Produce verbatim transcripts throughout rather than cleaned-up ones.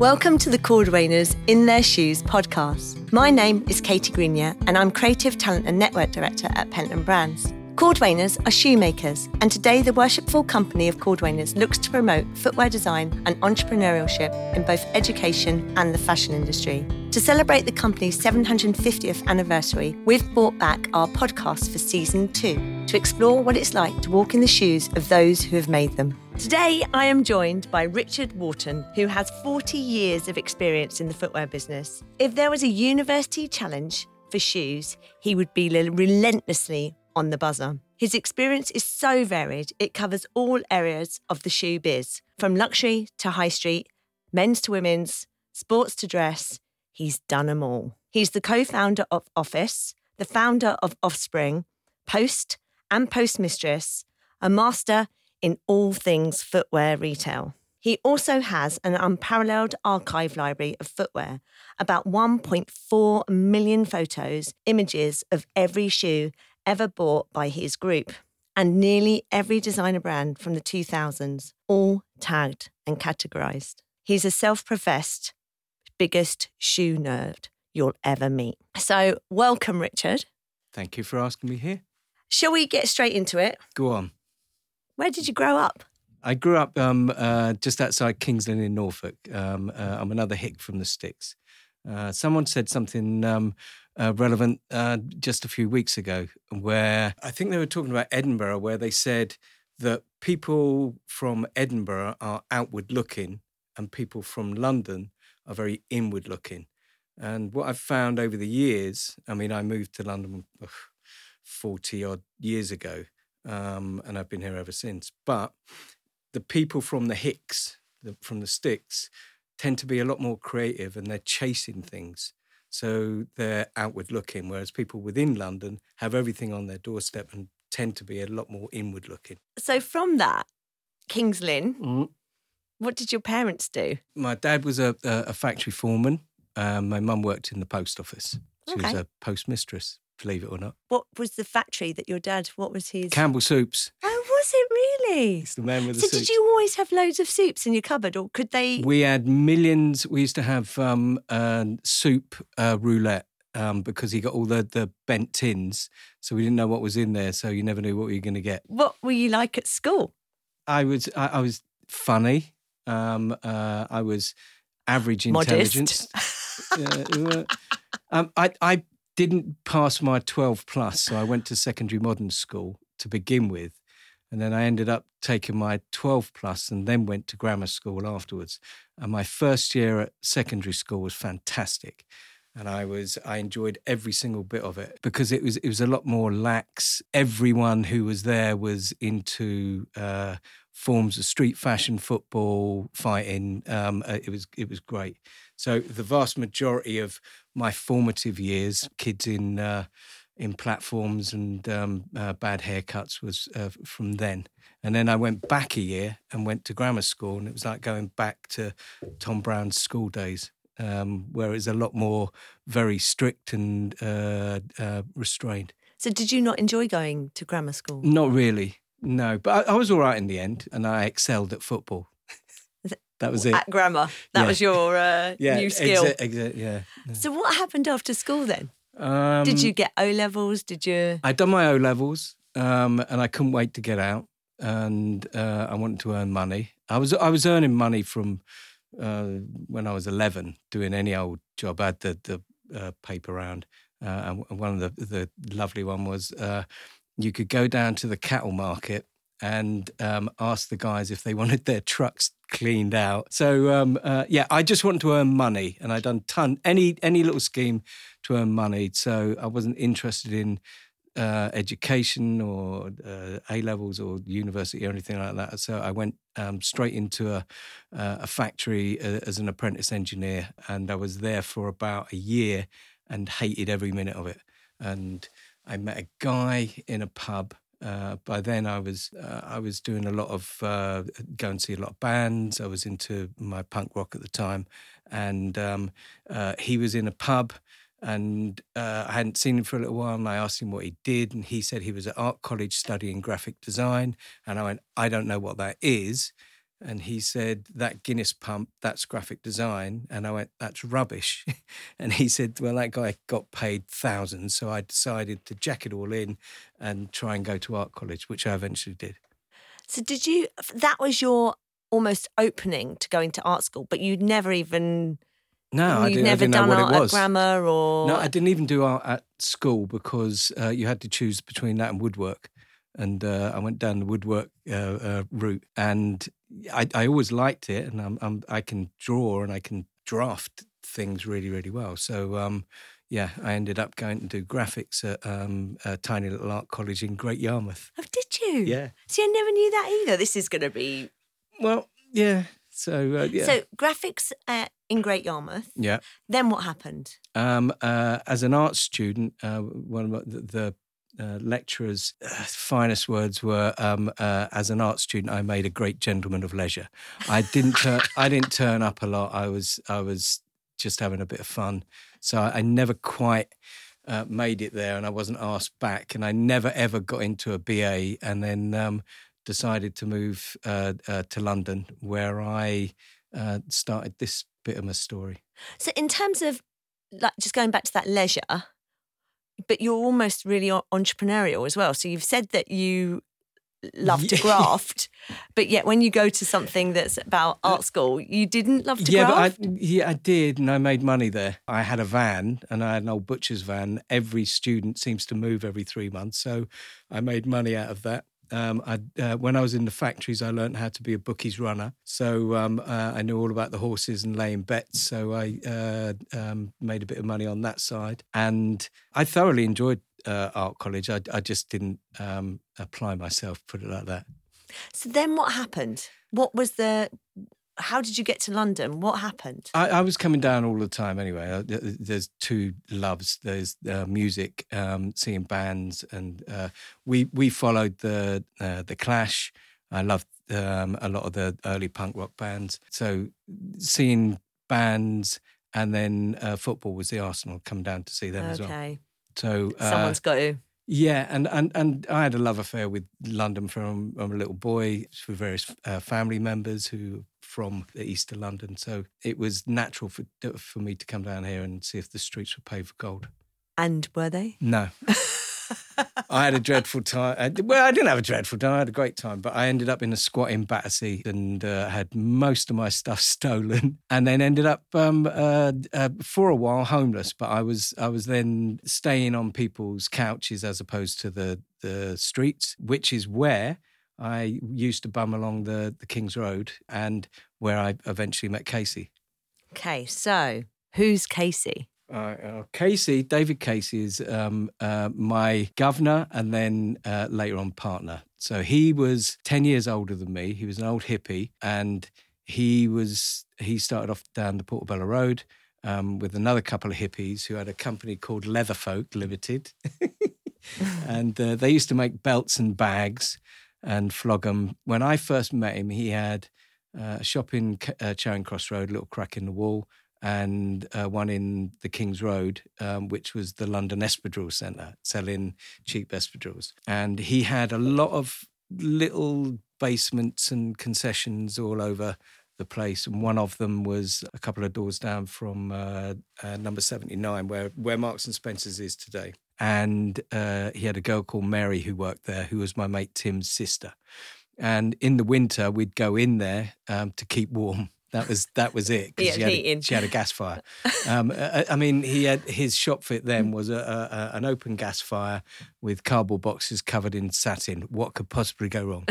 Welcome to the Cordwainers In Their Shoes podcast. My name is Katie Grenier and I'm Creative Talent and Network Director at Pentland Brands. Cordwainers are shoemakers, and today the worshipful company of Cordwainers looks to promote footwear design and entrepreneurship in both education and the fashion industry. To celebrate the company's seven hundred fiftieth anniversary, we've brought back our podcast for season two to explore what it's like to walk in the shoes of those who have made them. Today, I am joined by Richard Wharton, who has forty years of experience in the footwear business. If there was a university challenge for shoes, he would be relentlessly on the buzzer. His experience is so varied, it covers all areas of the shoe biz, from luxury to high street, men's to women's, sports to dress. He's done them all. He's the co-founder of Office, the founder of Offspring, Post and Postmistress, a master in all things footwear retail. He also has an unparalleled archive library of footwear, about one point four million photos, images of every shoe ever bought by his group, and nearly every designer brand from the two thousands, all tagged and categorised. He's a self-professed biggest shoe nerd you'll ever meet. So welcome, Richard. Thank you for asking me here. Shall we get straight into it? Go on. Where did you grow up? I grew up um, uh, just outside Kings Lynn in Norfolk. Um, uh, I'm another hick from the sticks. Uh, someone said something um, uh, relevant uh, just a few weeks ago where I think they were talking about Edinburgh, where they said that people from Edinburgh are outward looking and people from London are very inward looking. And what I've found over the years, I mean, I moved to London forty odd years ago, um, and I've been here ever since. But the people from the hicks, the, from the sticks, tend to be a lot more creative and they're chasing things. So they're outward looking, whereas people within London have everything on their doorstep and tend to be a lot more inward looking. So from that, Kings Lynn, Mm. what did your parents do? My dad was a, a, a factory foreman. Um, my mum worked in the post office. She Okay. was a postmistress, believe it or not. What was the factory that your dad, what was his? Campbell Soups. Oh, was it really? He's the man with the So soups. did you always have loads of soups in your cupboard, or could they? We had millions. We used to have um, uh, soup uh, roulette um, because he got all the, the bent tins, so we didn't know what was in there, so you never knew what you were going to get. What were you like at school? I was I, I was funny. Um, uh, I was average Modest. intelligence. Yeah, um, I I didn't pass my twelve plus, so I went to secondary modern school to begin with. And then I ended up taking my twelve plus and then went to grammar school afterwards. And my first year at secondary school was fantastic. And I was I enjoyed every single bit of it because it was it was a lot more lax. Everyone who was there was into uh, forms of street fashion, football, fighting. Um, uh, it was it was great. So the vast majority of my formative years, kids in uh, in platforms and um, uh, bad haircuts, was uh, from then. And then I went back a year and went to grammar school, and it was like going back to Tom Brown's school days, um, where it's a lot more very strict and uh, uh, restrained. So did you not enjoy going to grammar school? Not really, no. But I, I was all right in the end, and I excelled at football. That was it. At grammar, that Yeah. was your uh, Yeah, new skill. exa- exa- yeah. yeah. So what happened after school then? Um, Did you get O levels? Did you? I'd done my O levels, um, and I couldn't wait to get out, and uh, I wanted to earn money. I was I was earning money from uh, when I was eleven, doing any old job. I had the the uh, paper round, uh, and one of the the lovely one was uh, you could go down to the cattle market and um, ask the guys if they wanted their trucks cleaned out. So um, uh, yeah, I just wanted to earn money, and I'd done ton any any little scheme to earn money. So I wasn't interested in uh, education or uh, A levels or university or anything like that. So I went um, straight into a uh, a factory uh, as an apprentice engineer, and I was there for about a year and hated every minute of it. And I met a guy in a pub. Uh, by then, I was uh, I was doing a lot of uh, going to see a lot of bands. I was into my punk rock at the time, and um, uh, he was in a pub, and uh, I hadn't seen him for a little while. And I asked him what he did, and he said he was at art college studying graphic design. And I went, I don't know what that is. And he said, that Guinness pump, that's graphic design. And I went, that's rubbish. And he said, well, that guy got paid thousands. So I decided to jack it all in and try and go to art college, which I eventually did. So did you, that was your almost opening to going to art school, but you'd never even... No, I You'd didn't, never I didn't know done what art it was. at grammar or... No, I didn't even do art at school because uh, you had to choose between that and woodwork. And uh, I went down the woodwork uh, uh, route, and I, I always liked it. And I'm, I'm, I can draw and I can draft things really, really well. So, um, yeah, I ended up going to do graphics at um, a tiny little art college in Great Yarmouth. Oh, did you? Yeah. See, I never knew that either. This is going to be... Well, yeah. So, uh, yeah. So, graphics uh, in Great Yarmouth. Yeah. Then what happened? Um, uh, as an art student, uh, one of the, the uh, lecturer's uh, finest words were, um, uh, "As an art student, I made a great gentleman of leisure." I didn't. Turn, I didn't turn up a lot. I was. I was just having a bit of fun. So I, I never quite uh, made it there, and I wasn't asked back. And I never ever got into a B A, and then um, decided to move uh, uh, to London, where I uh, started this bit of my story. So in terms of, like, just going back to that leisure, but you're almost really entrepreneurial as well. So you've said that you love to graft, but yet when you go to something that's about art school, you didn't love to yeah, graft? But I, yeah, I did, and I made money there. I had a van, and I had an old butcher's van. Every student seems to move every three months, so I made money out of that. Um, I, uh, when I was in the factories, I learned how to be a bookies runner. So um, uh, I knew all about the horses and laying bets. So I uh, um, made a bit of money on that side. And I thoroughly enjoyed uh, art college. I, I just didn't um, apply myself, put it like that. So then what happened? What was the... How did you get to London? What happened? I, I was coming down all the time anyway. Uh, There's two loves. There's uh, music, um, seeing bands, and uh, we we followed the uh, the Clash. I loved um, a lot of the early punk rock bands. So seeing bands, and then uh, football was the Arsenal. Come down to see them okay. as well. So uh, someone's got to. Yeah, and, and, and I had a love affair with London from, from a little boy, with various uh, family members who from the east of London. So it was natural for for me to come down here and see if the streets were paved with gold. And were they? No. I had a dreadful time. Well, I didn't have a dreadful time. I had a great time, but I ended up in a squat in Battersea and uh, had most of my stuff stolen, and then ended up um, uh, uh, for a while homeless. But I was I was then staying on people's couches as opposed to the the streets, which is where I used to bum along the the King's Road, and where I eventually met Casey. Okay, so who's Casey? Uh, uh, Casey, David Casey is um, uh, my governor and then uh, later on partner. So he was ten years older than me. He was an old hippie, and he was he started off down the Portobello Road um, with another couple of hippies who had a company called Leatherfolk Limited. And uh, they used to make belts and bags and flog them. When I first met him, he had uh, a shop in uh, Charing Cross Road, a little crack in the wall, and uh, one in the King's Road, um, which was the London Espadrille Centre, selling cheap espadrilles. And he had a lot of little basements and concessions all over the place. And one of them was a couple of doors down from uh, uh, number seventy-nine, where, where Marks and Spencer's is today. And uh, he had a girl called Mary who worked there, who was my mate Tim's sister. And in the winter, we'd go in there um, to keep warm. That was that was it, because yeah, she, she had a gas fire. Um, I, I mean, he had his shop fit then was a, a, an open gas fire with cardboard boxes covered in satin. What could possibly go wrong?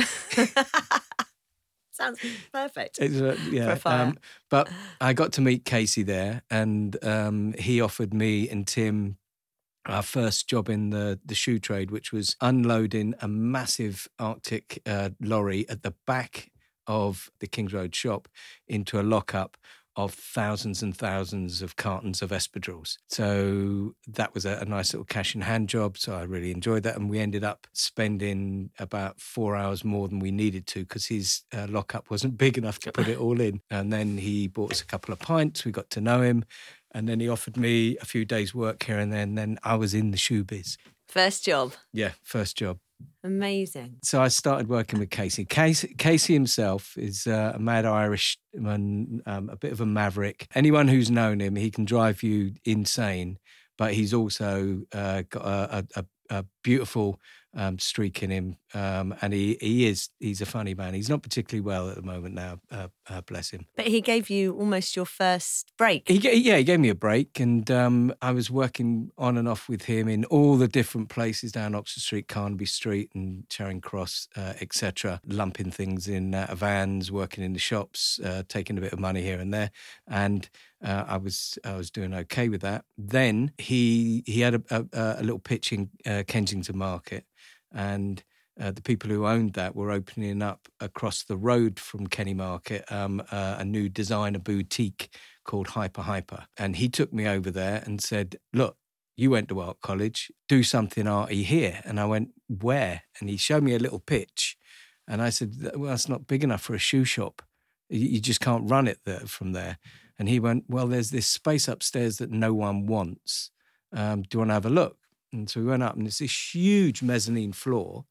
Sounds perfect. It's a, yeah, for a fire. Um, but I got to meet Casey there, and um, he offered me and Tim our first job in the, the shoe trade, which was unloading a massive Arctic uh, lorry at the back of the King's Road shop into a lockup of thousands and thousands of cartons of espadrilles. So that was a, a nice little cash in hand job. So I really enjoyed that. And we ended up spending about four hours more than we needed to, because his uh, lockup wasn't big enough to put it all in. And then he bought us a couple of pints. We got to know him. And then he offered me a few days' work here and then. And then I was in the shoe biz. First job. Yeah, first job. Amazing. So I started working with Casey. Casey, Casey himself is uh, a mad Irishman, um, a bit of a maverick. Anyone who's known him, he can drive you insane, but he's also uh, got a, a, a beautiful um, streak in him, um, and he, he is he's a funny man. He's not particularly well at the moment now, uh, uh, bless him. But he gave you almost your first break. He, yeah, he gave me a break, and um, I was working on and off with him in all the different places down Oxford Street, Carnaby Street and Charing Cross, uh, et cetera, lumping things in uh, vans, working in the shops, uh, taking a bit of money here and there, and uh, I was I was doing okay with that. Then he he had a, a, a little pitch in uh, Kensington Market, and Uh, the people who owned that were opening up across the road from Kenny Market um, uh, a new designer boutique called Hyper Hyper. And he took me over there and said, look, you went to art college, do something arty here. And I went, where? And he showed me a little pitch. And I said, well, that's not big enough for a shoe shop. You, you just can't run it there, from there. And he went, well, there's this space upstairs that no one wants. Um, do you want to have a look? And so we went up, and it's this huge mezzanine floor.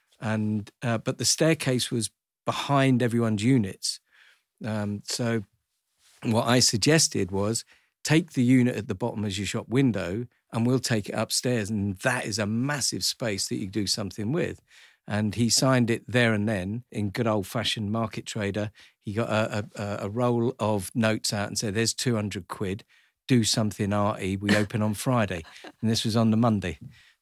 And uh, but the staircase was behind everyone's units. Um, so what I suggested was take the unit at the bottom as your shop window, and we'll take it upstairs. And that is a massive space that you do something with. And he signed it there and then in good old-fashioned market trader. He got a, a, a roll of notes out and said, there's two hundred quid. Do something arty. We open on Friday. And this was on the Monday.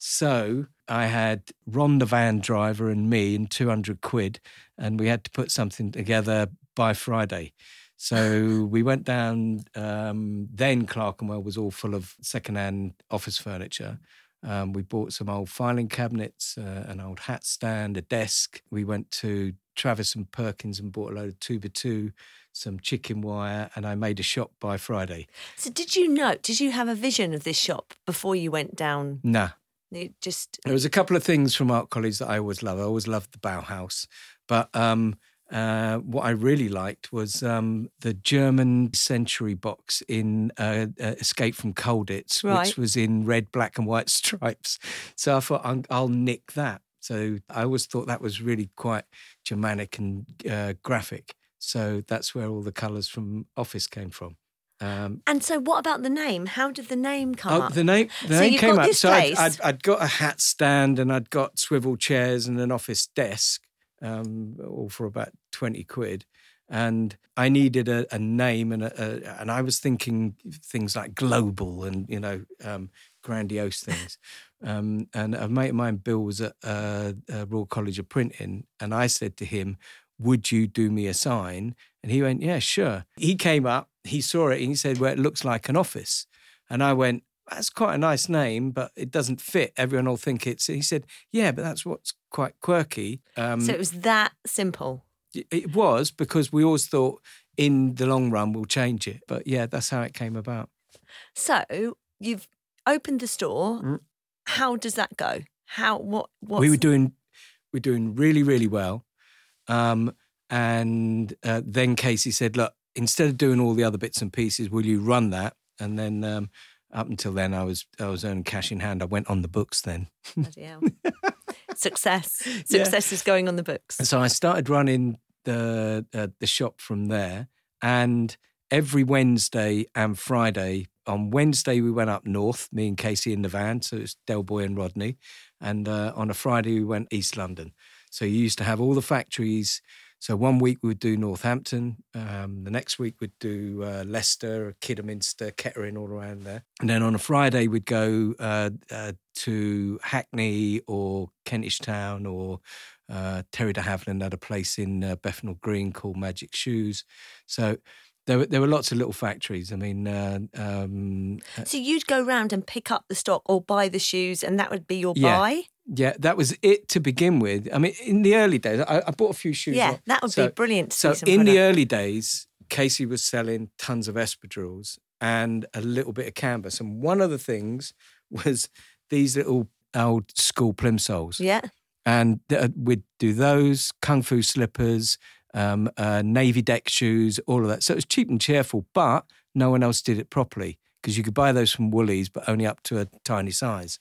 So I had Ron the van driver and me and two hundred quid, and we had to put something together by Friday. So we went down, um, then Clerkenwell was all full of second-hand office furniture. Um, we bought some old filing cabinets, uh, an old hat stand, a desk. We went to Travis and Perkins and bought a load of two by two, some chicken wire, and I made a shop by Friday. So did you know, did you have a vision of this shop before you went down? Nah. It just There was a couple of things from art college that I always loved. I always loved the Bauhaus. But um, uh, what I really liked was um, the German Century box in uh, uh, Escape from Colditz, Right. which was in red, black and white stripes. So I thought, I'll, I'll nick that. So I always thought that was really quite Germanic and uh, graphic. So that's where all the colours from Office came from. Um, and so what about the name? How did the name come oh, up? the name, the So name you've came got up. this So I'd, place. I'd, I'd got a hat stand and I'd got swivel chairs and an office desk, um, all for about twenty quid. And I needed a, a name, and a, a, and I was thinking things like global and, you know, um, grandiose things. um, and a mate of mine, Bill, was at uh, uh, Royal College of Printing, and I said to him, would you do me a sign? And he went, yeah, sure. He came up, he saw it, and he said, well, it looks like an office. And I went, that's quite a nice name, but it doesn't fit. Everyone will think it's... He said, yeah, but that's what's quite quirky. Um, so it was that simple? It was, because we always thought in the long run we'll change it. But yeah, that's how it came about. So you've opened the store. Mm. How does that go? How, what, what's... We were doing, we were doing really, really well. Um, and uh, then Casey said, look, instead of doing all the other bits and pieces, will you run that? And then um, up until then, I was I was earning cash in hand. I went on the books then. Bloody hell. Success. Success Yeah. is going on the books. And so I started running the uh, the shop from there. And every Wednesday and Friday, on Wednesday we went up north, me and Casey in the van, so it's Del Boy and Rodney. And uh, on a Friday we went East London. So you used to have all the factories. So one week we'd do Northampton, um, the next week we'd do uh, Leicester, Kidderminster, Kettering, all around there. And then on a Friday we'd go uh, uh, to Hackney or Kentish Town, or uh, Terry de Havilland had a place in uh, Bethnal Green called Magic Shoes. So there were, there were lots of little factories. I mean... Uh, um, So you'd go round and pick up the stock or buy the shoes, and that would be your Yeah. buy? Yeah, that was it to begin with. I mean, in the early days, I, I bought a few shoes. Yeah, on- that would so, be brilliant to So see some in the product. early days, Casey was selling tons of espadrilles and a little bit of canvas. And one of the things was these little old school plimsolls. Yeah. And uh, we'd do those, kung fu slippers, um, uh, navy deck shoes, all of that. So it was cheap and cheerful, but no one else did it properly, because you could buy those from Woolies, but only up to a tiny size.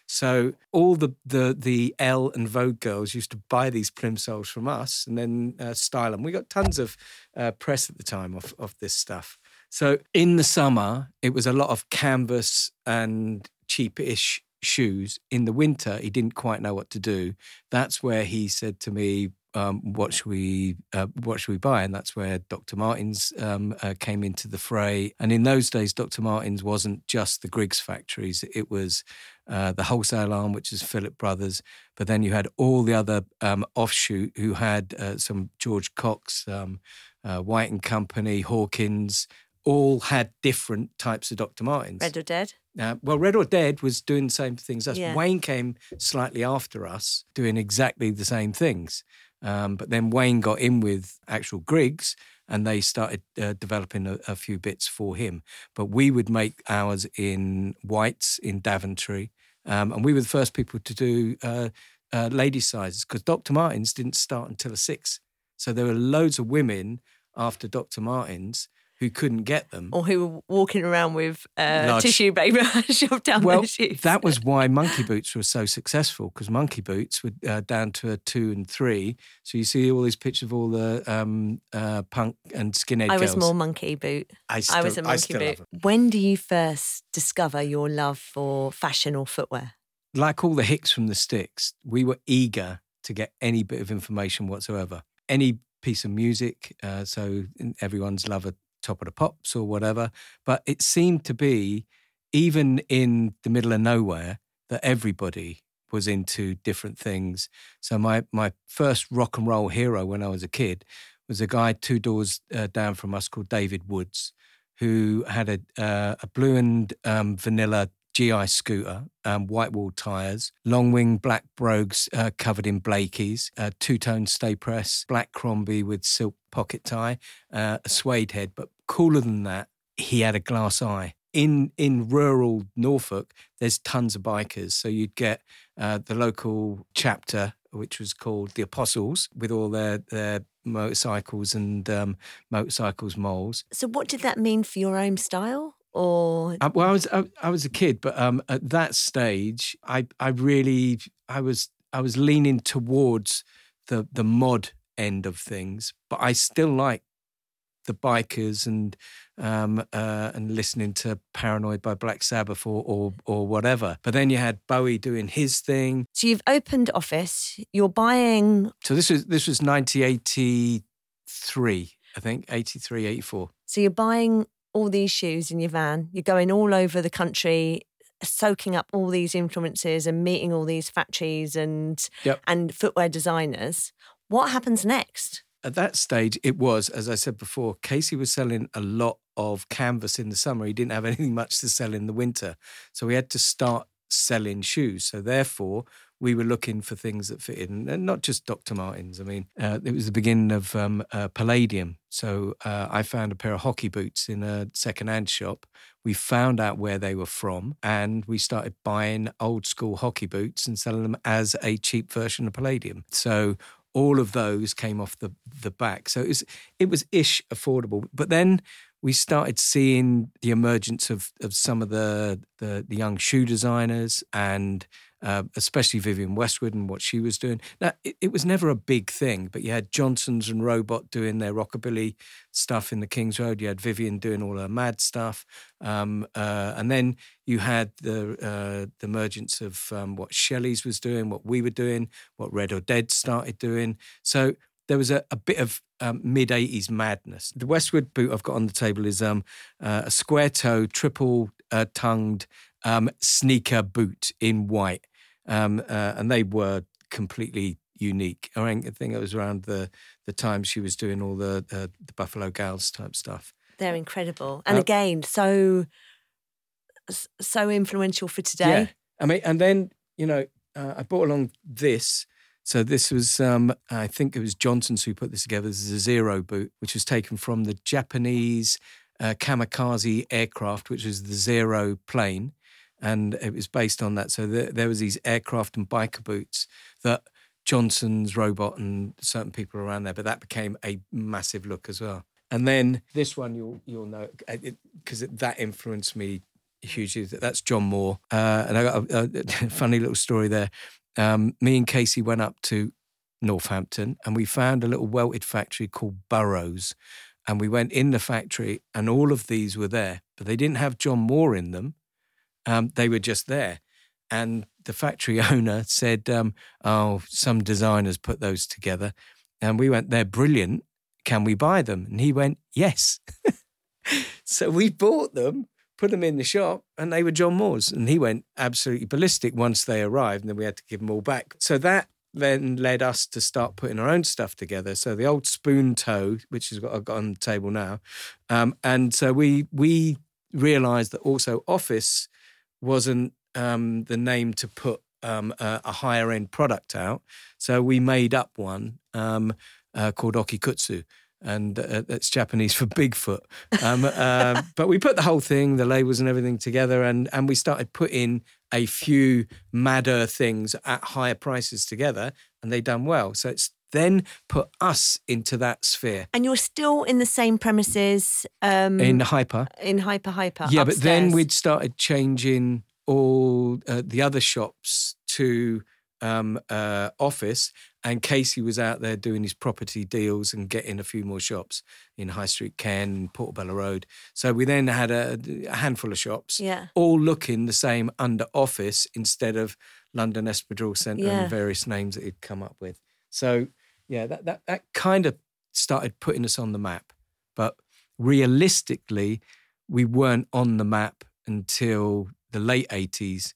So all the the the Elle and Vogue girls used to buy these plimsolls from us and then uh, style them. We got tons of uh, press at the time of, of this stuff. So in the summer, it was a lot of canvas and cheap-ish shoes. In the winter, he didn't quite know what to do. That's where he said to me, Um, what should we uh, what should we buy? And that's where Doctor Martens um, uh, came into the fray. And in those days, Doctor Martens wasn't just the Griggs factories; it was uh, the wholesale arm, which is Philip Brothers. But then you had all the other um, offshoot who had uh, some George Cox, um, uh, White and Company, Hawkins. All had different types of Doctor Martens. Red or Dead? Uh, well, Red or Dead was doing the same things as Yeah. Wayne came slightly after us, doing exactly the same things. Um, but then Wayne got in with actual Griggs and they started uh, developing a, a few bits for him. But we would make ours in whites, in Daventry. Um, and we were the first people to do uh, uh, lady sizes because Doctor Martens didn't start until a six. So there were loads of women after Doctor Martens who couldn't get them. Or who were walking around with uh, Large... tissue paper shoved down well, their shoes. That was why monkey boots were so successful, because monkey boots were uh, down to a two and three. So you see all these pictures of all the um, uh, punk and skinhead I girls. was more monkey boot. I, still, I was a I monkey still boot. love them. When do you first discover your love for fashion or footwear? Like all the hicks from the sticks, we were eager to get any bit of information whatsoever. Any piece of music, uh, so everyone's love of Top of the Pops or whatever. But it seemed to be, even in the middle of nowhere, that everybody was into different things. So my my first rock and roll hero when I was a kid was a guy two doors uh, down from us called David Woods, who had a, uh, a blue and um, vanilla G I scooter, um, white wall tyres, long wing black brogues uh, covered in Blakey's, uh, two-tone stay press, black Crombie with silk pocket tie, uh, a suede head. But cooler than that, he had a glass eye. In in rural Norfolk, there's tons of bikers. So you'd get uh, the local chapter, which was called the Apostles, with all their, their motorcycles and um, motorcycles moles. So what did that mean for your own style? Or Uh, well, I was I, I was a kid, but um, at that stage, I I really I was I was leaning towards the the mod end of things, but I still like the bikers and um, uh, and listening to Paranoid by Black Sabbath or, or or whatever. But then you had Bowie doing his thing. So you've opened office. You're buying. So this was this was nineteen eighty-three, I think, eighty-three, eighty-four. So you're buying all these shoes in your van. You're going all over the country, soaking up all these influences and meeting all these factories and Yep. and footwear designers. What happens next? At that stage, it was, as I said before, Casey was selling a lot of canvas in the summer. He didn't have anything much to sell in the winter. So we had to start selling shoes. So therefore, we were looking for things that fit in, and not just Doctor Martens. I mean, uh, it was the beginning of um, uh, Palladium. So uh, I found a pair of hockey boots in a second-hand shop. We found out where they were from, and we started buying old school hockey boots and selling them as a cheap version of Palladium. So all of those came off the the back. So it was it was ish affordable. But then we started seeing the emergence of of some of the the, the young shoe designers, and uh, especially Vivienne Westwood and what she was doing. Now, it, it was never a big thing, but you had Johnson's and Robot doing their rockabilly stuff in the King's Road. You had Vivienne doing all her mad stuff. Um, uh, and then you had the uh, the emergence of um, what Shelley's was doing, what we were doing, what Red or Dead started doing. So there was a, a bit of um, mid-eighties madness. The Westwood boot I've got on the table is um, uh, a square-toe, triple-tongued um, sneaker boot in white. Um, uh, and they were completely unique. I think it was around the, the time she was doing all the, uh, the Buffalo Gals type stuff. They're incredible. And Uh, again, so so influential for today. Yeah. I mean, and then, you know, uh, I brought along this. So this was, um, I think it was Johnson's who put this together. This is a Zero boot, which was taken from the Japanese uh, kamikaze aircraft, which was the Zero plane. And it was based on that. So there, there was these aircraft and biker boots that Johnson's, Robot, and certain people around there. But that became a massive look as well. And then this one you'll you'll know because that influenced me hugely. That's John Moore. Uh, and I got a, a funny little story there. Um, me and Casey went up to Northampton and we found a little welted factory called Burroughs. And we went in the factory and all of these were there, but they didn't have John Moore in them. Um, they were just there. And the factory owner said, um, oh, some designers put those together. And we went, they're brilliant. Can we buy them? And he went, yes. So we bought them, put them in the shop, and they were John Moore's. And he went absolutely ballistic once they arrived, and then we had to give them all back. So that then led us to start putting our own stuff together. So the old spoon toe, which is what I've got on the table now. Um, and so we we realised that also Office wasn't um, the name to put um, a, a higher end product out. So we made up one um, uh, called Okikutsu. And uh, that's Japanese for Bigfoot. Um, uh, but we put the whole thing, the labels and everything together, and, and we started putting a few madder things at higher prices together, and they done well. So it's then put us into that sphere. And you're still in the same premises? Um, in Hyper. In Hyper Hyper, Yeah, upstairs. But then we'd started changing all uh, the other shops to um, uh, Office, and Casey was out there doing his property deals and getting a few more shops in High Street Ken, Portobello Road. So we then had a, a handful of shops, yeah. all looking the same under Office instead of London Espadrille Centre yeah. and various names that he'd come up with. So, yeah, that, that, that kind of started putting us on the map. But realistically, we weren't on the map until the late eighties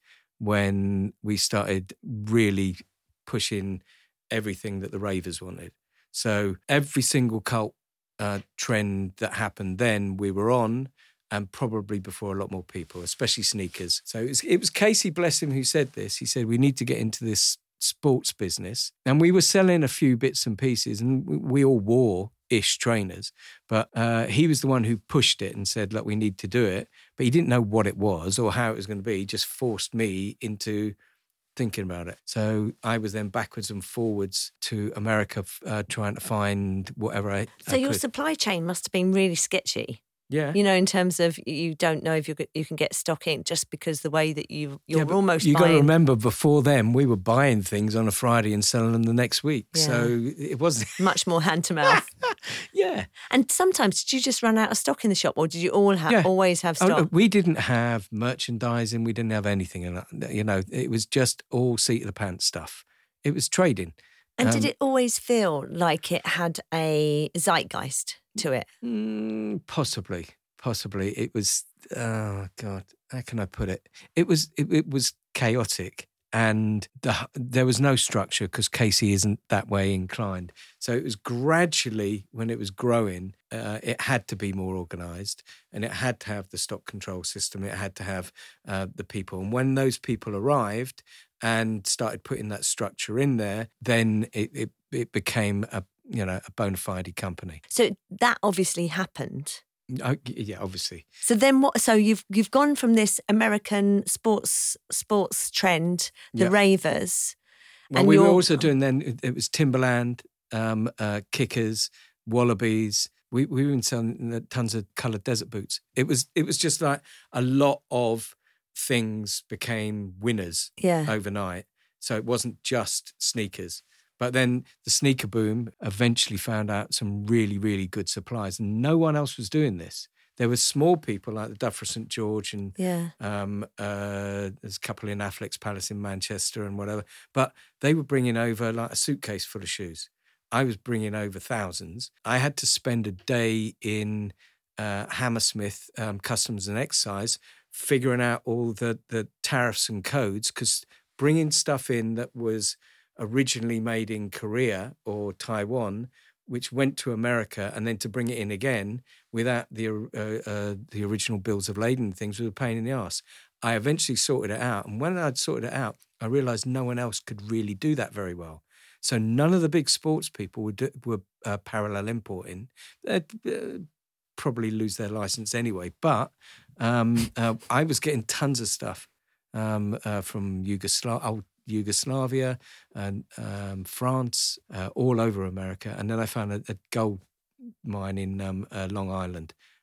when we started really pushing everything that the ravers wanted. So every single cult uh, trend that happened then we were on, and probably before a lot more people, especially sneakers. So it was, it was Casey, bless him, who said this. He said, we need to get into this sports business. And we were selling a few bits and pieces, and we, we all wore-ish trainers. But uh, he was the one who pushed it and said, look, we need to do it. But he didn't know what it was or how it was going to be. He just forced me into thinking about it. So I was then backwards and forwards to America uh, trying to find whatever I, so I your could. supply chain must have been really sketchy. Yeah. You know, in terms of you don't know if you you can get stock in just because the way that you, you're yeah, almost you buying. got to remember, before then, we were buying things on a Friday and selling them the next week. Yeah. So it wasn't... Much more hand to mouth. Yeah. And sometimes, did you just run out of stock in the shop, or did you all have yeah. always have stock? Oh, we didn't have merchandising. We didn't have anything. In that. You know, it was just all seat of the pants stuff. It was trading. And um, did it always feel like it had a zeitgeist to it? Mm, possibly. Possibly. It was, oh God, how can I put it? It was it, it was chaotic, and the, there was no structure because Casey isn't that way inclined. So it was gradually, when it was growing, uh, it had to be more organised, and it had to have the stock control system. It had to have uh, the people. And when those people arrived and started putting that structure in there, then it, it, it became a, you know, a bona fide company. So that obviously happened. Oh, yeah, obviously. So then what? So you've you've gone from this American sports sports trend, the yep. ravers. Well, and we you're... were also doing then. It, it was Timberland, um, uh, Kickers, Wallabies. We we were selling tons of coloured desert boots. It was it was just like a lot of things became winners yeah. overnight. So it wasn't just sneakers. But then the sneaker boom eventually found out some really, really good suppliers, and no one else was doing this. There were small people like the Duffer Saint George, and yeah. um, uh, there's a couple in Affleck's Palace in Manchester and whatever. But they were bringing over like a suitcase full of shoes. I was bringing over thousands. I had to spend a day in uh, Hammersmith um, Customs and Excise figuring out all the, the tariffs and codes, because bringing stuff in that was originally made in Korea or Taiwan, which went to America, and then to bring it in again without the uh, uh, the original bills of lading and things was a pain in the arse. I eventually sorted it out, and when I'd sorted it out, I realised no one else could really do that very well. So none of the big sports people were, do, were uh, parallel importing. They'd uh, probably lose their licence anyway, but um, uh, I was getting tons of stuff um, uh, from Yugoslavia, old Yugoslavia and um, France, uh, all over America. And then I found a, a gold mine in um, uh, Long Island,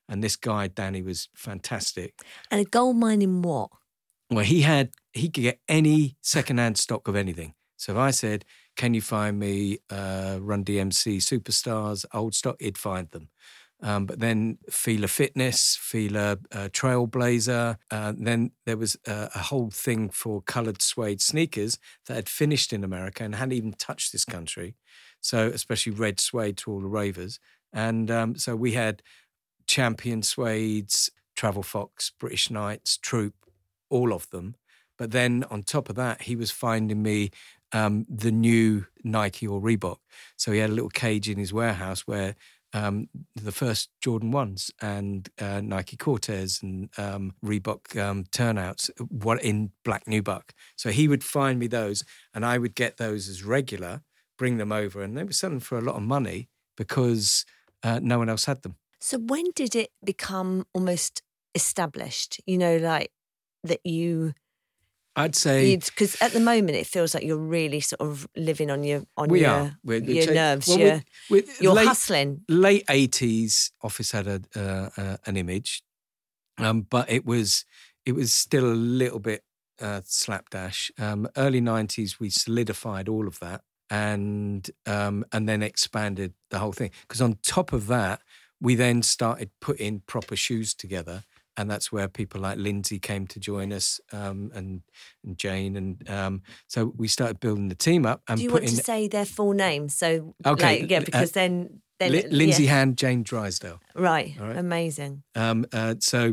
And this guy, Danny, was fantastic. And a gold mine in what? Well, he had he could get any secondhand stock of anything. So if I said, "Can you find me uh, Run D M C Superstars old stock?" he'd find them. Um, but then Fila Fitness, Fila uh, Trailblazer. Uh, then there was uh, a whole thing for coloured suede sneakers that had finished in America and hadn't even touched this country. So especially red suede to all the ravers. And um, so we had Champion Suedes, Travel Fox, British Knights, Troop, all of them. But then on top of that, he was finding me um, the new Nike or Reebok. So he had a little cage in his warehouse where um, the first Jordan ones and uh, Nike Cortez and um, Reebok um, turnouts what in black nubuck. So he would find me those and I would get those as regular, bring them over, and they were selling for a lot of money because uh, no one else had them. So when did it become almost established, you know, like that you... I'd say... Because at the moment it feels like you're really sort of living on your on we your, are. We're, your we're, nerves. well, you're we're, we're you're late, hustling. Late eighties, Office had a, uh, uh, an image, um, but it was it was still a little bit uh, slapdash. Um, early nineties, we solidified all of that and um, and then expanded the whole thing. Because on top of that, we then started putting proper shoes together. And that's where people like Lindsay came to join us, um, and, and Jane, and um, so we started building the team up. And do you putting, want to say their full names? So, okay, like, yeah, because uh, then, then Li- Lindsay yeah. Hand, Jane Drysdale, right, right? Amazing. Um, uh, so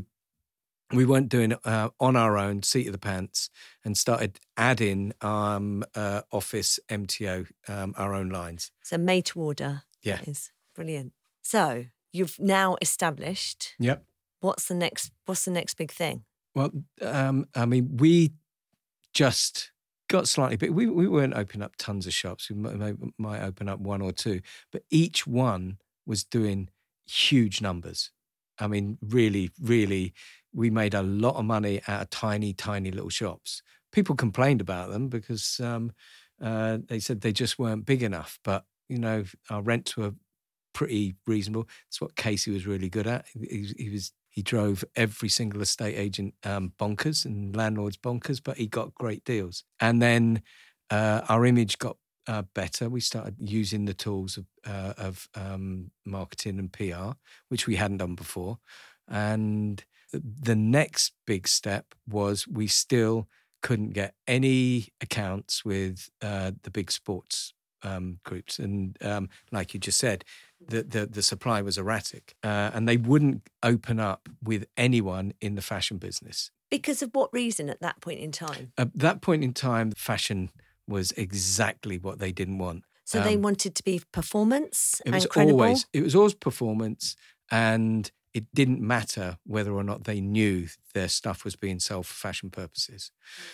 we weren't doing it uh, on our own, seat of the pants, and started adding um, uh, Office M T O, um, our own lines. So made to order. Yeah, is brilliant. So you've now established. Yep. What's the next? What's the next big thing? Well, um, I mean, we just got slightly big. We we weren't opening up tons of shops. We might, might open up one or two, but each one was doing huge numbers. I mean, really, really, we made a lot of money out of tiny, tiny little shops. People complained about them because um, uh, they said they just weren't big enough. But you know, our rents were pretty reasonable. That's what Casey was really good at. He, he was. He drove every single estate agent um, bonkers and landlords bonkers, but he got great deals. And then uh, our image got uh, better. We started using the tools of, uh, of um, marketing and P R, which we hadn't done before. And the next big step was we still couldn't get any accounts with uh, the big sports um, groups. And um, like you just said, The, the the supply was erratic, uh, and they wouldn't open up with anyone in the fashion business. Because of what reason at that point in time? At that point in time, fashion was exactly what they didn't want. So um, they wanted to be performance it was and credible? Always, it was always performance, and it didn't matter whether or not they knew their stuff was being sold for fashion purposes.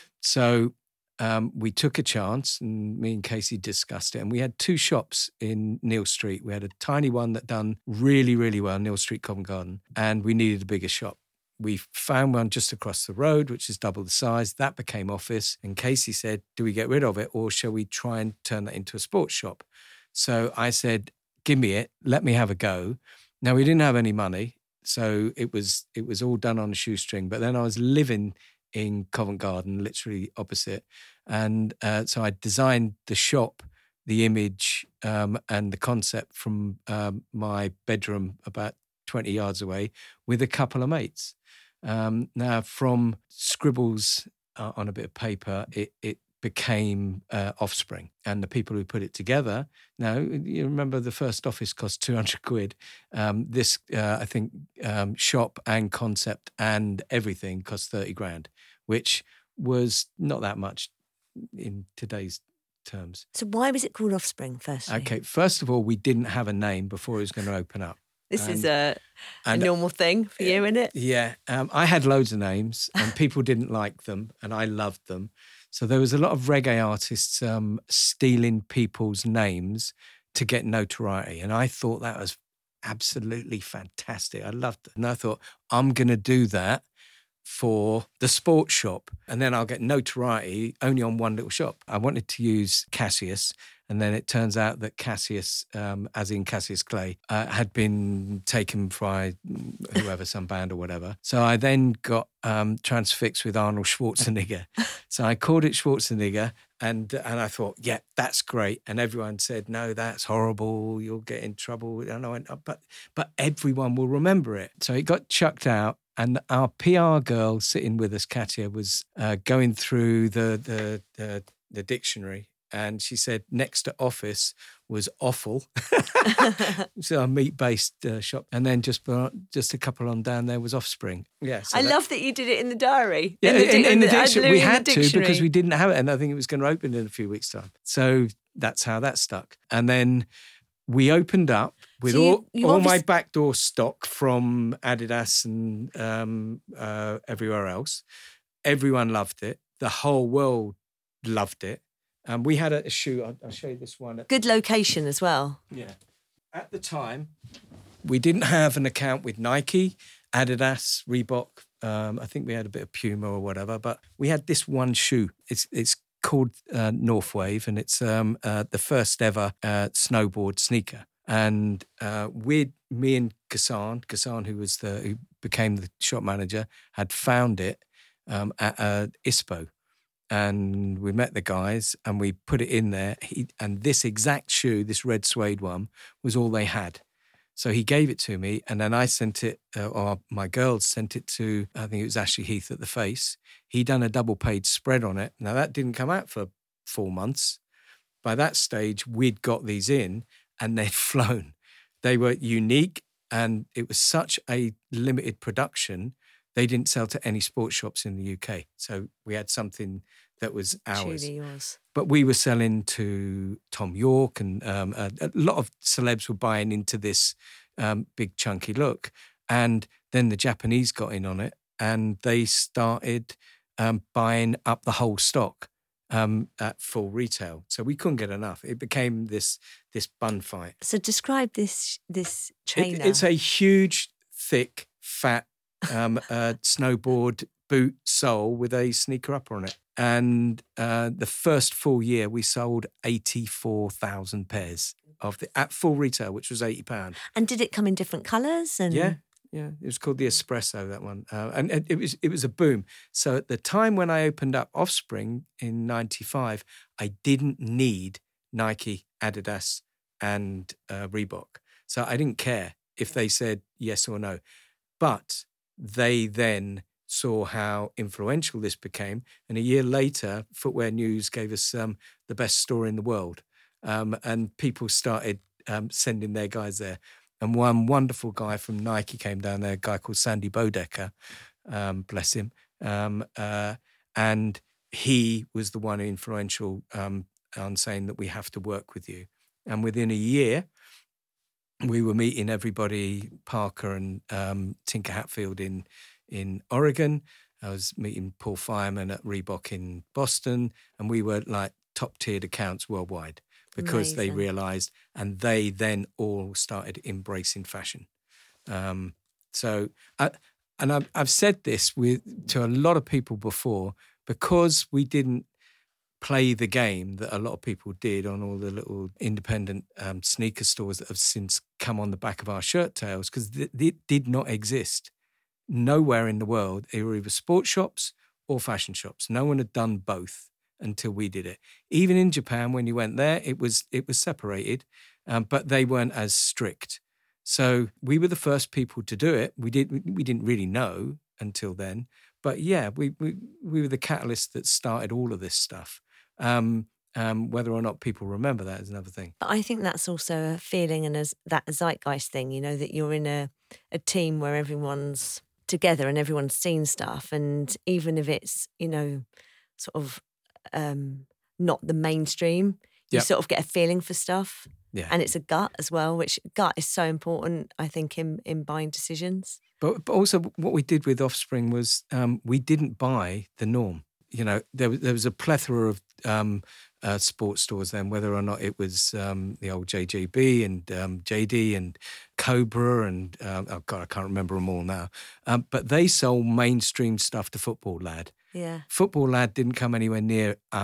So Um, we took a chance, and me and Casey discussed it. And we had two shops in Neal Street. We had a tiny one that done really, really well, Neal Street, Covent Garden, and we needed a bigger shop. We found one just across the road, which is double the size. That became Office. And Casey said, do we get rid of it, or shall we try and turn that into a sports shop? So I said, give me it. Let me have a go. Now, we didn't have any money, so it was it was all done on a shoestring. But then I was living in Covent Garden, literally opposite. And uh, so I designed the shop, the image, um, and the concept from um, my bedroom about twenty yards away with a couple of mates. Um, now, from scribbles uh, on a bit of paper, it, it became uh, Offspring. And the people who put it together, now, you remember the first Office cost two hundred quid. Um, this, uh, I think, um, shop and concept and everything cost thirty grand, which was not that much in today's terms. So why was it called Offspring, firstly? Okay, first of all, we didn't have a name before it was going to open up. This and, is a, a and, normal thing for you, isn't it? Yeah. Um, I had loads of names and people didn't like them and I loved them. So there was a lot of reggae artists um, stealing people's names to get notoriety. And I thought that was absolutely fantastic. I loved it. And I thought, I'm going to do that for the sports shop, and then I'll get notoriety only on one little shop. I wanted to use Cassius, And then it turns out that Cassius, um, as in Cassius Clay, uh, had been taken by whoever, some band or whatever. So I then got um, transfixed with Arnold Schwarzenegger. So I called it Schwarzenegger, and and I thought, yeah, that's great. And everyone said, no, that's horrible. You'll get in trouble. And I went, oh, but but everyone will remember it. So it got chucked out. And our P R girl sitting with us, Katia, was uh, going through the, the the the dictionary, and she said next to office was awful. So a meat-based uh, shop, and then just just a couple on down there was Offspring. Yeah, so I that, love that you did it in the diary. Yeah, in the, in, in, in the dictionary. We in the had dictionary. to because we didn't have it, and I think it was going to open in a few weeks' time. So that's how that stuck. And then we opened up with So you- all, you all my obvious- backdoor stock from Adidas and um, uh, everywhere else. Everyone loved it. The whole world loved it. And we had a, a shoe. I'll, I'll show you this one. Good location as well. Yeah. At the time, we didn't have an account with Nike, Adidas, Reebok. Um, I think we had a bit of Puma or whatever, but we had this one shoe. It's it's called uh, Northwave, and it's um, uh, the first ever uh, snowboard sneaker. And uh, we, me and Gassan, Gassan, who was the who became the shop manager, had found it um, at uh, ISPO. And we met the guys and we put it in there. He, and this exact shoe, this red suede one, was all they had. So he gave it to me, and then I sent it, uh, or my girls sent it to, I think it was Ashley Heath at The Face. He done a double page spread on it. Now that didn't come out for four months. By that stage, we'd got these in and they'd flown. They were unique, and it was such a limited production. They didn't sell to any sports shops in the U K. So we had something that was ours. Truly yours. But we were selling to Tom York, and um, a, a lot of celebs were buying into this um, big chunky look. And then the Japanese got in on it, and they started um, buying up the whole stock um, at full retail. So we couldn't get enough. It became this this bun fight. So describe this this It- trainer. it's a huge, thick, fat um, uh, snowboard boot sole with a sneaker upper on it. And uh, the first full year, we sold eighty-four thousand pairs of the at full retail, which was eighty pounds. and did it come in different colours? And Yeah, yeah. It was called the Espresso, that one. Uh, and it, it was it was a boom. So at the time when I opened up Offspring in ninety-five, I didn't need Nike, Adidas, and uh, Reebok. So I didn't care if they said yes or no. But they then saw how influential this became. And a year later, Footwear News gave us um, the best store in the world. Um, and people started um, sending their guys there. And one wonderful guy from Nike came down there, a guy called Sandy Bodecker, um, bless him. Um, uh, and he was the one influential um, on saying that we have to work with you. And within a year, we were meeting everybody, Parker and um, Tinker Hatfield in in Oregon. I was meeting Paul Fireman at Reebok in Boston, and we were like top tiered accounts worldwide because they Amazing. realised, and they then all started embracing fashion. Um, so, I, and I've, I've said this with to a lot of people before, because we didn't play the game that a lot of people did on all the little independent um, sneaker stores that have since come on the back of our shirt tails, because th- it did not exist. Nowhere in the world, they were either sports shops or fashion shops. No one had done both until we did it. Even in Japan, when you went there, it was it was separated, um, but they weren't as strict. So we were the first people to do it. We did we didn't really know until then, but yeah, we we, we were the catalyst that started all of this stuff. Um, um, whether or not people remember that is another thing. But I think that's also a feeling and as that zeitgeist thing, you know, that you're in a, a team where everyone's together and everyone's seen stuff. And even if it's, you know, sort of um, not the mainstream, you Yep. sort of get a feeling for stuff. Yeah. And it's a gut as well, which gut is so important, I think, in, in buying decisions. But, but also what we did with Offspring was um, we didn't buy the norm. You know, there was, there was a plethora of um, uh, sports stores then, whether or not it was um, the old J J B and um, J D and Cobra and, um, oh God, I can't remember them all now. Um, but they sold mainstream stuff to Football Lad. Yeah. Football Lad didn't come anywhere near our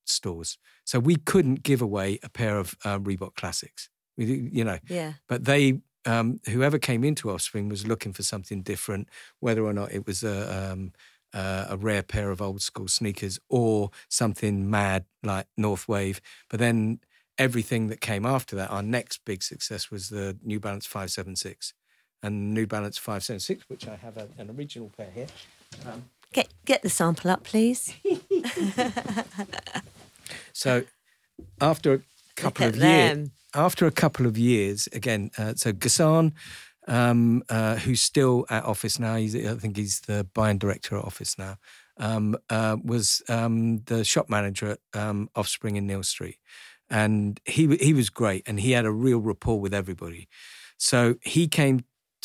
stores. So we couldn't give away a pair of uh, Reebok Classics. We, you know, Yeah. But they, um, whoever came into Offspring was looking for something different, whether or not it was a, um, uh, a rare pair of old school sneakers or something mad like North Wave. But then everything that came after that, our next big success was the New Balance five seven six. And New Balance five seven six, which I have a, an original pair here. Um, Get get the sample up, please. So after a couple of years, after a couple of years, again, uh, so Ghassan, um, uh, who's still at Office now, he's, I think he's the buying director at Office now, um, uh, was um, the shop manager at um, Offspring in Neal Street. And he he was great, and he had a real rapport with everybody. So he came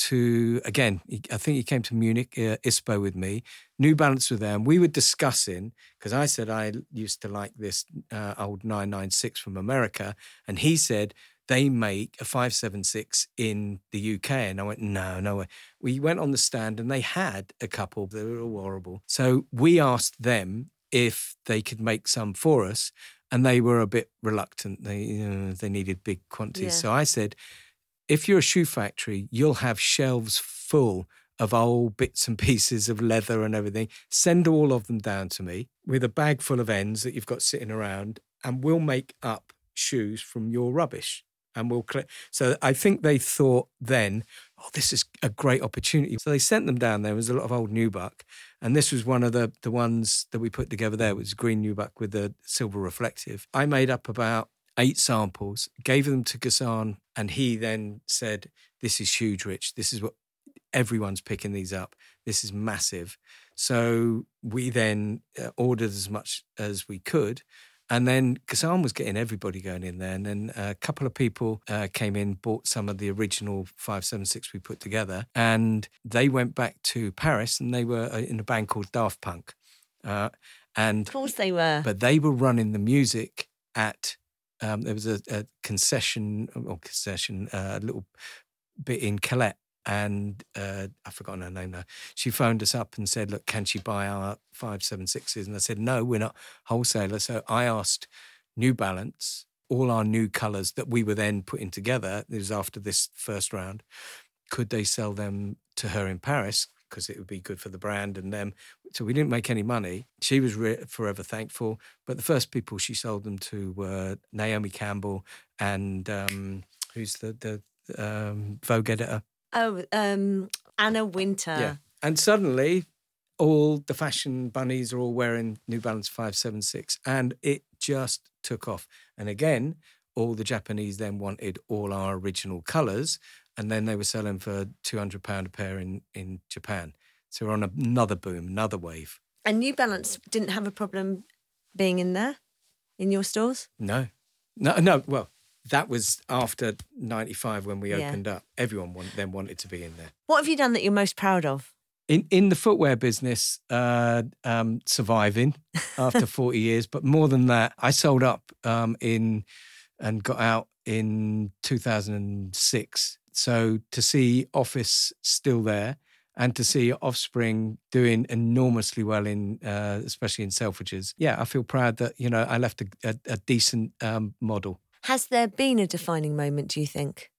to, again, he, I think he came to Munich, uh, I S P O with me. New Balance were there, and we were discussing, because I said I used to like this uh, old nine nine six from America, and he said they make a five seven six in the U K. And I went, no, no way. We went on the stand, and they had a couple. They were all horrible. So we asked them if they could make some for us, and they were a bit reluctant. They, you know, they needed big quantities. Yeah. So I said, if you're a shoe factory, you'll have shelves full of old bits and pieces of leather and everything. Send all of them down to me with a bag full of ends that you've got sitting around, and we'll make up shoes from your rubbish. And we'll cl- so I think they thought then, oh, this is a great opportunity. So they sent them down. There was a lot of old Nubuck, and this was one of the the ones that we put together. There it was green Nubuck with the silver reflective. I made up about eight samples, gave them to Ghassan, and he then said, this is huge, Rich. This is what everyone's picking these up. This is massive. So we then uh, ordered as much as we could. And then Ghassan was getting everybody going in there. And then a couple of people uh, came in, bought some of the original five seven six we put together. And they went back to Paris, and they were in a band called Daft Punk. Uh, and Of course they were. But they were running the music at... Um, there was a, a concession, or concession, uh, a little bit in Calais, and uh, I've forgotten her name now. She phoned us up and said, look, can she buy our five seven sixes? And I said, no, we're not wholesaler. So I asked New Balance, all our new colours that we were then putting together, it was after this first round, could they sell them to her in Paris? Because it would be good for the brand and them. So we didn't make any money. She was re- forever thankful. But the first people she sold them to were Naomi Campbell and um, who's the, the um, Vogue editor? Oh, um, Anna Winter. Yeah. And suddenly all the fashion bunnies are all wearing New Balance five seven six, and it just took off. And again, all the Japanese then wanted all our original colours, and then they were selling for two hundred pounds a pair in, in Japan. So we're on another boom, another wave. And New Balance didn't have a problem being in there, in your stores? No. No, no. Well, that was after ninety-five when we Yeah. opened up. Everyone want, then wanted to be in there. What have you done that you're most proud of? In in the footwear business, uh, um, surviving after forty years. But more than that, I sold up um, in and got out in two thousand six. So to see Office still there, and to see Offspring doing enormously well in, uh, especially in Selfridges, yeah, I feel proud that, you know, I left a, a, a decent um, model. Has there been a defining moment, do you think?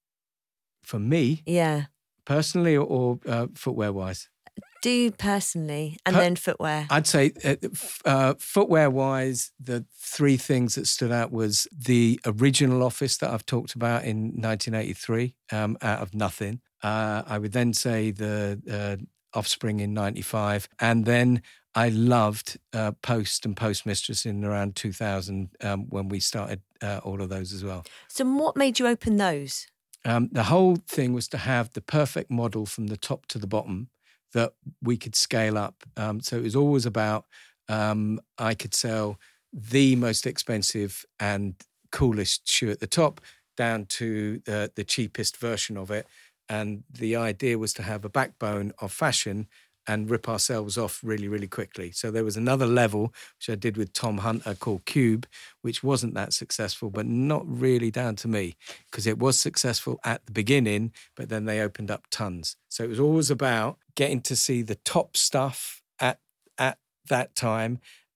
For me, Yeah. personally, or, or uh, footwear-wise? Do you personally, and Per- then footwear? I'd say uh, f- uh, footwear-wise, the three things that stood out was the original Office that I've talked about in nineteen eighty-three, um, out of nothing. Uh, I would then say the uh, Offspring in ninety-five, and then I loved uh, Post and Postmistress in around two thousand um, when we started uh, all of those as well. So what made you open those? Um, the whole thing was to have the perfect model from the top to the bottom that we could scale up. Um, so it was always about um, I could sell the most expensive and coolest shoe at the top down to the, the cheapest version of it. And the idea was to have a backbone of fashion and rip ourselves off really, really quickly. So there was another level, which I did with Tom Hunter, called Cube, which wasn't that successful, but not really down to me, because it was successful at the beginning, but then they opened up tons. So it was always about getting to see the top stuff at at that time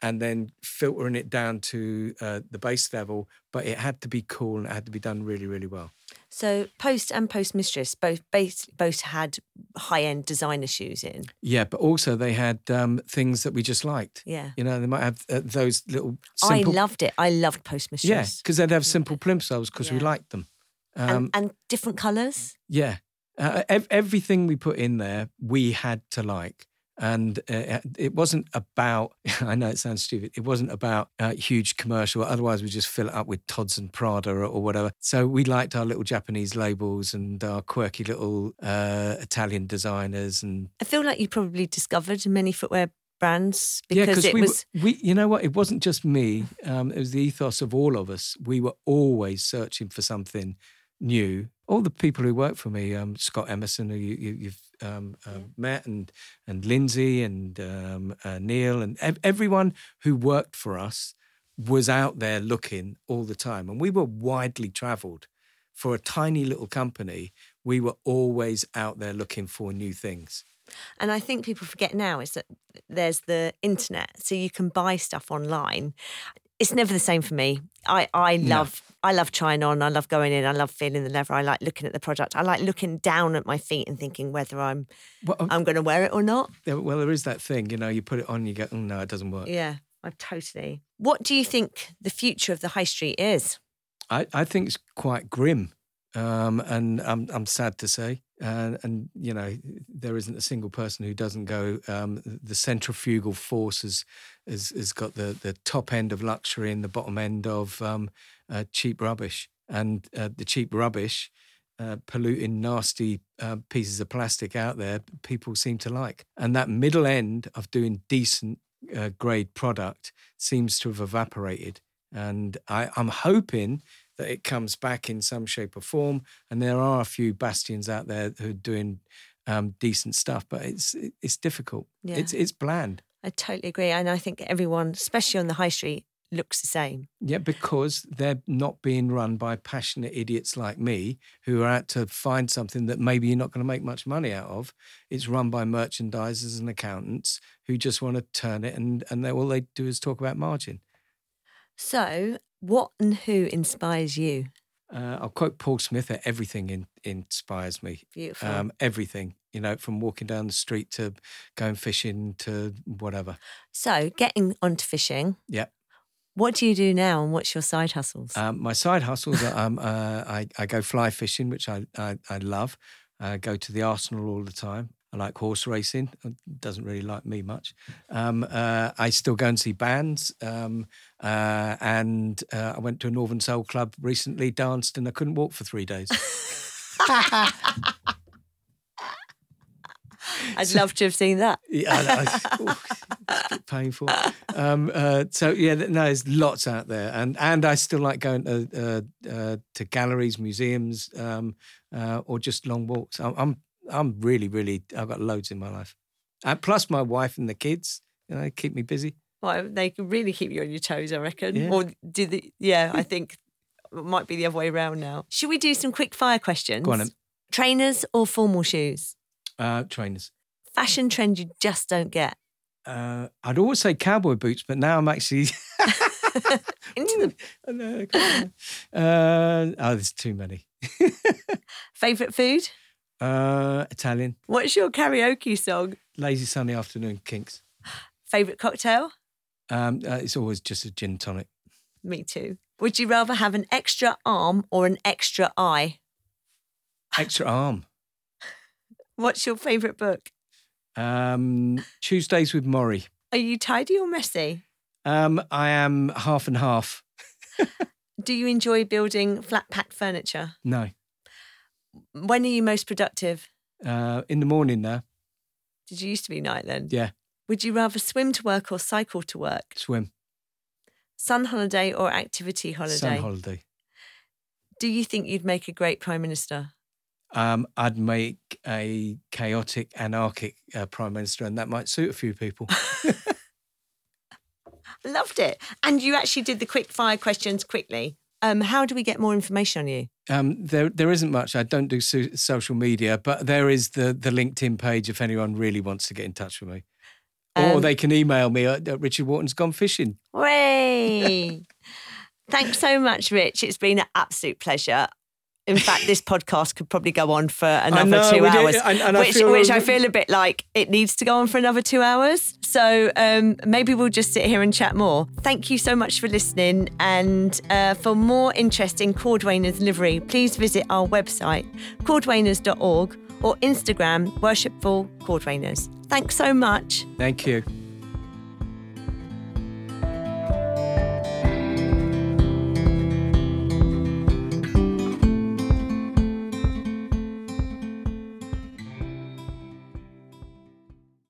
and then filtering it down to uh, the base level. But it had to be cool and it had to be done really, really well. So Post and Post Mistress both base, both had high-end designer shoes in. Yeah, but also they had um, things that we just liked. Yeah. You know, they might have uh, those little simple... I loved it. I loved Post Mistress. Yeah, because they'd have simple plimsolls because Yeah. we liked them. Um, and, and different colours. Yeah. Uh, ev- everything we put in there, we had to like. And uh, it wasn't about, I know it sounds stupid, it wasn't about uh, huge commercial, otherwise we just fill it up with Tod's and Prada or, or whatever. So we liked our little Japanese labels and our quirky little uh, Italian designers. And I feel like you probably discovered many footwear brands yeah, because it we, was... were- we, you know what, it wasn't just me, um, it was the ethos of all of us. We were always searching for something new. All the people who work for me, um, Scott Emerson, who you, you, you've um, uh, Yeah. met, and and Lindsay and um, uh, Neil, and ev- everyone who worked for us was out there looking all the time. And we were widely travelled. For a tiny little company, we were always out there looking for new things. And I think people forget now is that there's the internet, so you can buy stuff online. It's never the same for me. I, I No. love I love trying on. I love going in. I love feeling the leather. I like looking at the product. I like looking down at my feet and thinking whether I'm Well, uh, I'm going to wear it or not. there- well, there is that thing, you know, you put it on, you go, oh, no, it doesn't work. Yeah, I totally. What do you think the future of the high street is? I, I think it's quite grim, um, and I'm I'm sad to say, and and you know there isn't a single person who doesn't go. Um, the centrifugal force has, has has got the the top end of luxury and the bottom end of um, uh, cheap rubbish, and uh, the cheap rubbish, uh, polluting nasty uh, pieces of plastic out there, people seem to like, and that middle end of doing decent uh, grade product seems to have evaporated. And I, I'm hoping that it comes back in some shape or form. And there are a few bastions out there who are doing um, decent stuff, but it's it's difficult. Yeah. It's it's bland. I totally agree. And I think everyone, especially on the high street, looks the same. Yeah, because they're not being run by passionate idiots like me who are out to find something that maybe you're not going to make much money out of. It's run by merchandisers and accountants who just want to turn it, and, and they, all they do is talk about margin. So, what and who inspires you? Uh, I'll quote Paul Smith: "Everything in, inspires me. Beautiful. Um, everything, you know, from walking down the street to going fishing to whatever." So, getting onto fishing. Yeah. What do you do now, and what's your side hustles? Um, my side hustles are um, uh, I, I go fly fishing, which I I, I love. I go to the Arsenal all the time. I like horse racing. It doesn't really like me much. Um, uh, I still go and see bands. Um, uh, and uh, I went to a Northern Soul Club recently, danced, and I couldn't walk for three days. I'd love to have seen that. Yeah, I know. Ooh, it's a bit painful. Um, uh, so yeah, no, there's lots out there, and and I still like going to uh, uh, to galleries, museums, um, uh, or just long walks. I'm, I'm I'm really really I've got loads in my life, uh, plus my wife and the kids. You know, keep me busy. Well, they can really keep you on your toes, I reckon. Yeah. Or do the yeah? I think it might be the other way around now. Should we do some quick fire questions? Go on then. Trainers or formal shoes? Uh, trainers. Fashion trend you just don't get. Uh, I'd always say cowboy boots, but now I'm actually. Into the I know, I can't- uh, oh, there's too many. favourite food? Uh, Italian. What's your karaoke song? Lazy Sunday Afternoon, Kinks. Favourite cocktail? Um, uh, it's always just a gin tonic. Me too. Would you rather have an extra arm or an extra eye? Extra arm. What's your favourite book? Um, Tuesdays with Maury. Are you tidy or messy? Um, I am half and half. Do you enjoy building flat pack furniture? No. When are you most productive? Uh, in the morning now. Did you used to be night then? Yeah. Would you rather swim to work or cycle to work? Swim. Sun holiday or activity holiday? Sun holiday. Do you think you'd make a great Prime Minister? Um, I'd make a chaotic, anarchic uh, Prime Minister, and that might suit a few people. Loved it. And you actually did the quick fire questions quickly. Um, how do we get more information on you? Um, there, there isn't much. I don't do so- social media, but there is the the LinkedIn page if anyone really wants to get in touch with me. Or Um, they can email me at, at Richard Wharton's Gone Fishing. Hooray! Thanks so much, Rich. It's been an absolute pleasure. In fact, this podcast could probably go on for another know, two we did- hours, and- and I which, feel- which I feel a bit like it needs to go on for another two hours. So um, maybe we'll just sit here and chat more. Thank you so much for listening. And uh, for more interest in Cordwainers livery, please visit our website, cordwainers dot org, or Instagram, Worshipful Cordwainers. Thanks so much. Thank you.